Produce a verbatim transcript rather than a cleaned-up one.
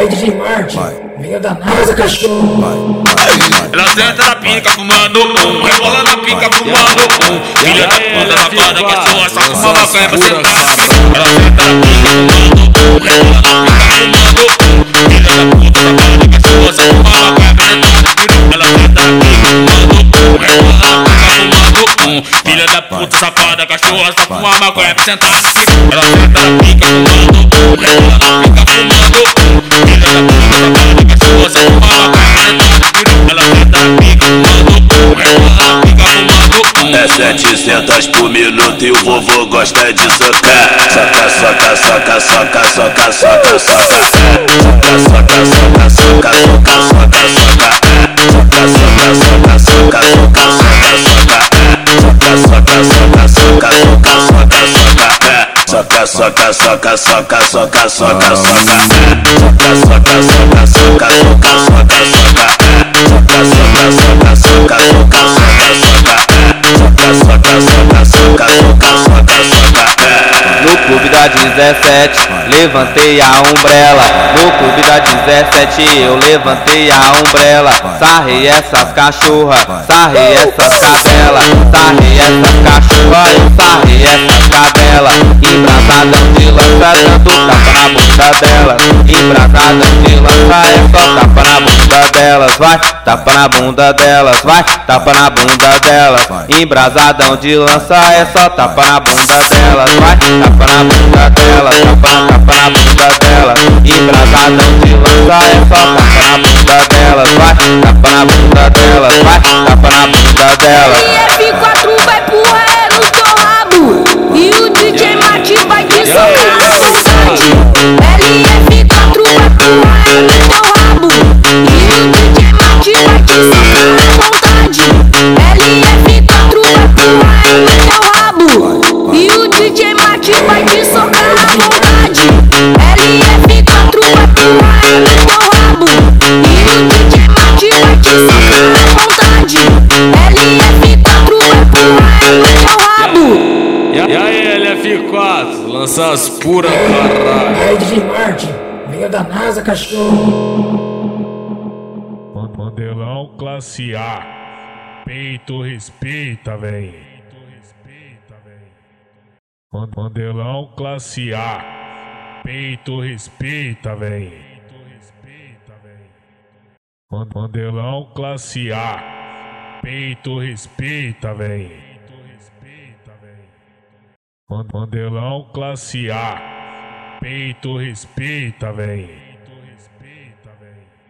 aí, D J Martin, veio da NASA, cachorro. Ela senta na pica fumando um, rebola na pica fumando um. Filha da puta, safada, cachorra, só fuma maconha pra sentar. Ela senta na pica fumando um, rebola na pica fumando um. Filha da puta, safada, cachorra, só fuma maconha pra sentar. Ela senta na pica fumando um, rebola na pica fumando um. Filha da puta, safada, cachorra, só fuma maconha pra sentar. Ela senta na pica fumando um, rebola na pica fumando um. Filha da puta, safada, cachorra, só fuma maconha pra sentar. É setecentos por minuto e o vovô gosta de socar. Soca, soca, soca, soca, soca, soca, soca. Soca, soca, soca, soca, soca, soca, soca. Soca, soca, soca, soca, soca, soca, soca. Soca, soca, soca, soca, soca, soca, soca. Soca, soca, soca, soca, soca, soca, soca. Soca, soca, soca, soca, soca, soca, soca. Soca, soca, soca, soca, soca, soca, soca. Soca, soca, soca, soca, soca, soca, soca. No clube da dezessete, levantei a umbrella. No clube da dezessete, eu levantei a umbrella. Sarrei essas cachorras, sarrei essas cadelas. Sarrei essas cachorras, eu sarrei essas cadelas. Embrasadão de lança, dando tapa na bunda delas. Embrasadão de lança, é só tapa na bunda delas. Vai, tapa na bunda delas, vai, tapa na bunda delas. Embrasadão de lança, é só tapa na bunda delas. Vai, tapa na bunda delas, tapa, tapa na bunda delas. Embrasadão de lança, é só tapa na bunda delas. Vai, tapa na bunda delas, vai, tapa na bunda delas. L F quatro vai empurrar no teu rabo e o D J Martin vai te socar à vontade. L F quatro vai empurrar no teu rabo e o D J Martin vai te socar à vontade. L F quatro vai empurrar no teu rabo e o D J Martin vai te socar à vontade. L F quatro vai empurrar no teu rabo e o D J Martin vai te socar à vontade. L F quatro vai empurrar no teu rabo. E aí, L F quatro, lança as puras, caralho. E aí, D J Martin, veio da NASA, cachorro. Modelão classe A, peito respeita, véi. Modelão classe A, peito respeita, véi. Modelão classe A, peito respeita, véi. Modelão classe A, peito respeita, véi.